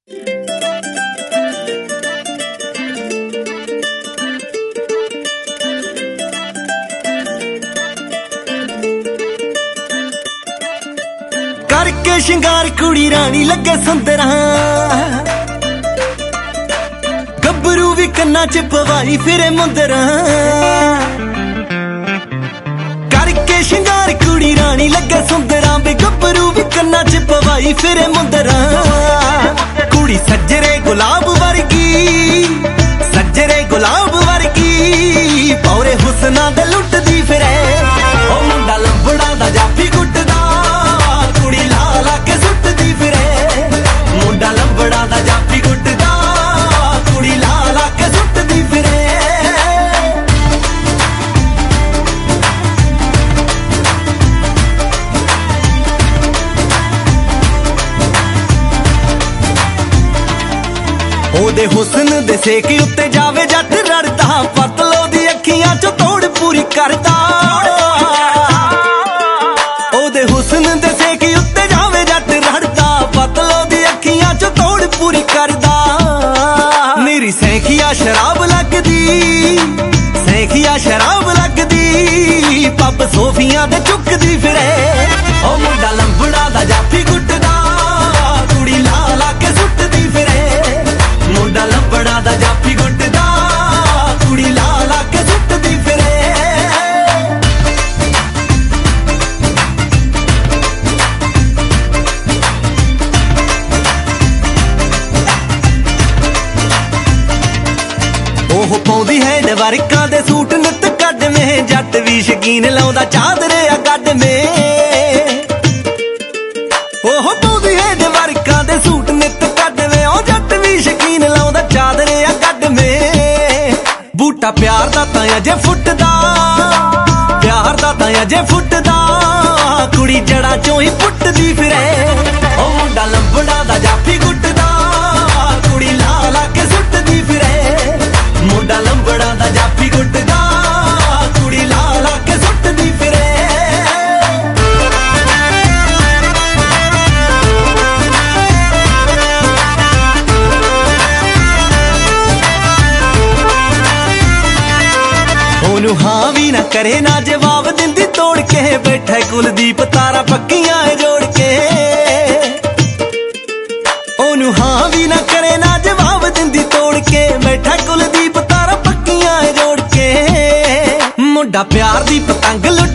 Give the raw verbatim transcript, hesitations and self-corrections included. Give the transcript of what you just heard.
करके शिंगार कुड़ी रानी लगे सुंदरा गब्बरू भी कन्ना च पवाई फिरे मुंदरा करके शिंगार कुड़ी रानी लगे सुंदरा बे गब्बरू भी कन्ना च पवाई फिरे मुंदरा कुड़ी सज्जरे गुलाब वर्गी सज्जरे गुलाब वर्गी पौरे हुसना दे लुटदी फिरे ओ मुंडा लंबड़ा दा जाफी गुटदा कुड़ी ला ला के सुटदी फिरे मुंडा लंबड़ा दा जाफी गुटदा कुड़ी ला ला के सुटदी फिरे ओदे हुस्न दे सेक उत्ते जावे जट रड़दा पतलो दी अखियां चो तोड़ पूरी करदा ओदे हुस्न दे सेक उत्ते जावे जट रड़दा पतलो दी अखियां चो तोड़ पूरी करदा मेरी सैखिया शराब लगदी सैखिया शराब लगदी पब सोफियां दे चुकदी फिरे ओ मुंडा लंबड़ा दा जाफी गुटदा कुड़ी ला ला के सुटदी फिरे मुंडा लंबड़ा दा जाफी गुटदा कुड़ी ला ला के सुटदी फिरे ओह पौंदी है वर्का दे सूट नित कड में जट भी शकीन लाउंदा चादरे आ गड में ओह पौंदी है वर्का दे सूट नित कड में ओ जट भी शकीन लाउंदा चादरे आ गड में बूटा प्यार दा तां अजे फुटदा प्यार दा तां अजे फुटदा कुड़ी जड़ा चों ही पुटदी फिरे ओ मुंडा लंबड़ा दा जाफी गुटदा कुड़ी ला ला के सुटदी फिरे मुंडा लंबड़ा दा जाफी गुटदा कुड़ी ला ला के सुटदी फिरे ओनू हाँ भी ना करे ना जवाब दिंदी तोड़ के बैठा कुलदीप तारा पक्कियां जोड़ के ओनू हाँ भी ना करे ना जवाब दिंदी तोड़ के बैठा कुलदीप तारा पक्कियां जोड़ के मुंडा प्यार दी पतंग लुट